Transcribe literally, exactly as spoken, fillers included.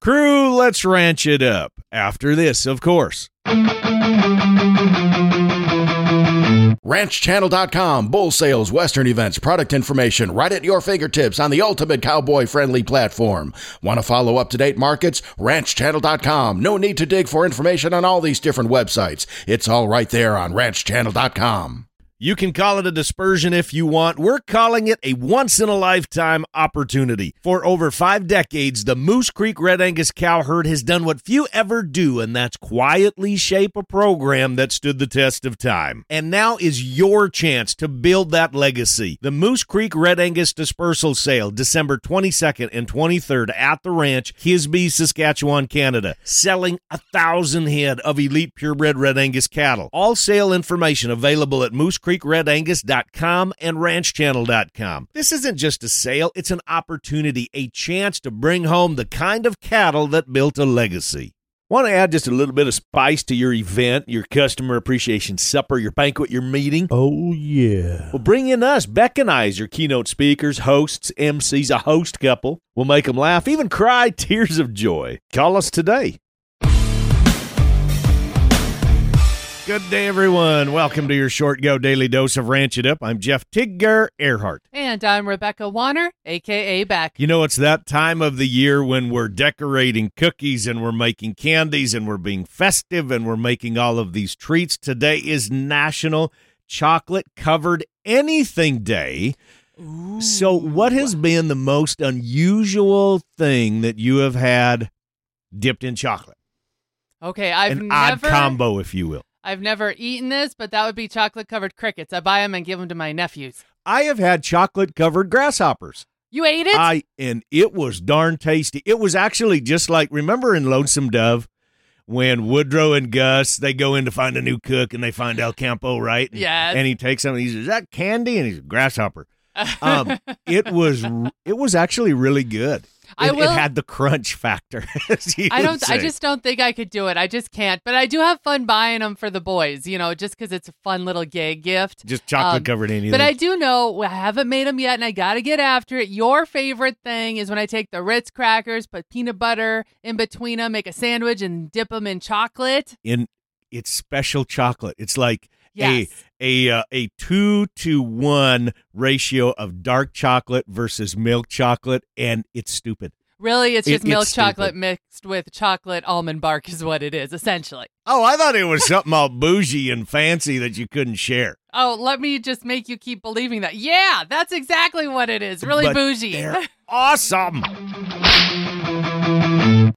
Crew, let's ranch it up. After this, of course. ranch channel dot com, bull sales, western events, product information, right at your fingertips on the ultimate cowboy-friendly platform. Want to follow up-to-date markets? ranch channel dot com. No need to dig for information on all these different websites. It's all right there on ranch channel dot com. You can call it a dispersion if you want. We're calling it a once-in-a-lifetime opportunity. For over five decades, the Moose Creek Red Angus cow herd has done what few ever do, and that's quietly shape a program that stood the test of time. And now is your chance to build that legacy. The Moose Creek Red Angus Dispersal Sale, December twenty-second and twenty-third at the ranch, Hisby, Saskatchewan, Canada. Selling a thousand head of elite purebred Red Angus cattle. All sale information available at moose creek red angus dot com and ranch channel dot com. This isn't just a sale, it's an opportunity, a chance to bring home the kind of cattle that built a legacy. Want to add just a little bit of spice to your event, your customer appreciation supper, your banquet, your meeting? Oh, yeah. Well, bring in us, Beck and I, as your keynote speakers, hosts, M Cs, a host couple. We'll make them laugh, even cry tears of joy. Call us today. Good day, everyone. Welcome to your Short Go Daily Dose of Ranch It Up. I'm Jeff Tigger Earhart. And I'm Rebecca Warner, a k a. Beck. You know, it's that time of the year when we're decorating cookies and we're making candies and we're being festive and we're making all of these treats. Today is National Chocolate Covered Anything Day. Ooh. So what has been the most unusual thing that you have had dipped in chocolate? Okay, I've An never... odd combo, if you will. I've never eaten this, but that would be chocolate-covered crickets. I buy them and give them to my nephews. I have had chocolate-covered grasshoppers. You ate it? I and it was darn tasty. It was actually just like, remember in Lonesome Dove when Woodrow and Gus, they go in to find a new cook and they find El Campo, right? And, yes. And he takes something, he says, is that candy? And he's a grasshopper. Um, it was it was actually really good. I It, will, it had the crunch factor. I don't. I just don't think I could do it. I just can't. But I do have fun buying them for the boys. You know, just because it's a fun little gag gift. Just chocolate um, covered anything. But I do know I haven't made them yet, and I got to get after it. Your favorite thing is when I take the Ritz crackers, put peanut butter in between them, make a sandwich, and dip them in chocolate. In it's special chocolate. It's like yes. a a uh, a two to one ratio of dark chocolate versus milk chocolate, and it's stupid. Really, it's just It- milk it's chocolate stupid. mixed with chocolate almond bark is what it is, essentially. Oh, I thought it was something all bougie and fancy that you couldn't share. Oh, let me just make you keep believing that. Yeah, that's exactly what it is. Really But bougie. They're awesome.